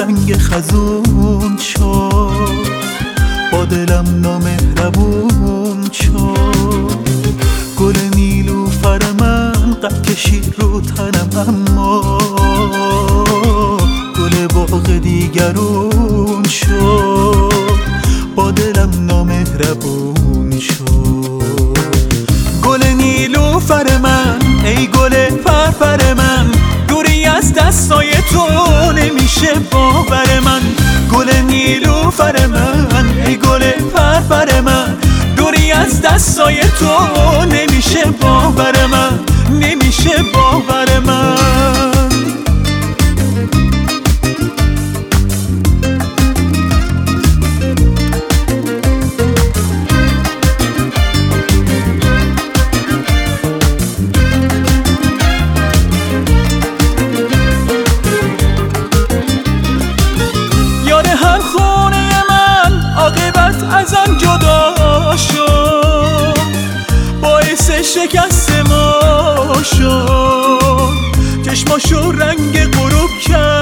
رنگ خزون شد، با دلم نامهربون شد. گل نیلوفر من قد کشید رو تنم، اما گل باغ دیگرون شد، با دلم نامهربون شد. گل نیلوفر من، ای گل فرفر من، دوری از دستای تو نمیشه باور من. گل نیلوفر من، ای گل فرفر من، دوری از دستای تو نمیشه باور من، نمیشه باور من. ازم جدا شد، باعث شکست ما شد. چشماشو رنگ غروب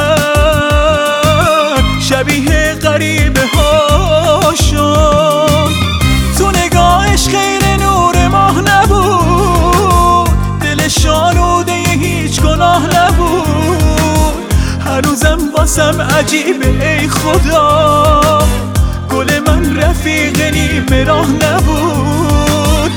کرد، شبیه غریبه ها شد. تو نگاهش خیر نور ماه نبود، دلش آلوده هیچ گناه نبود. هنوزم واسم عجیبه ای خدا، گل من رفیق نیمه راه نبود.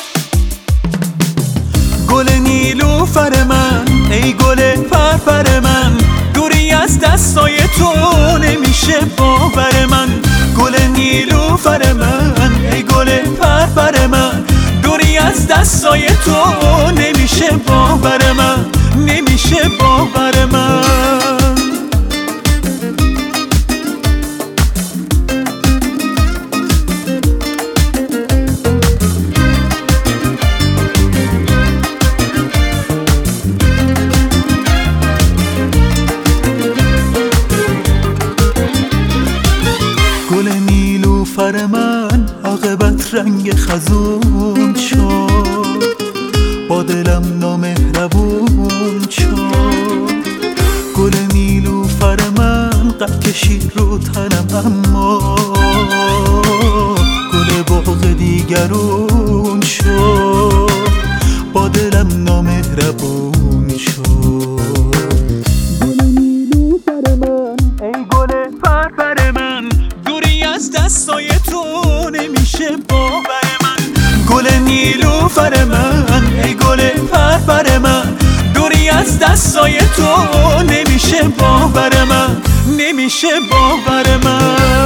گل نیلوفر من، ای گل فرفر من، دوری از دستای تو نمیشه باور من. گل نیلوفر من، ای گل فرفر من، دوری از دستای تو نمیشه باور من، نمیشه باور من. گل نیلوفر من عاقبت رنگ خزون شد، با دلم نامهربون شد. گل نیلوفر من قد کشید رو تنم، اما گل باغ دیگرون شد، با دلم نامهربون شد. گل نیلوفر من، ای گل فرفر من، دوری از دستای تو نمیشه باور من. گل نیلوفر من، ای گل فرفر من، دوری از دستای تو نمیشه باور من، نمیشه باور من.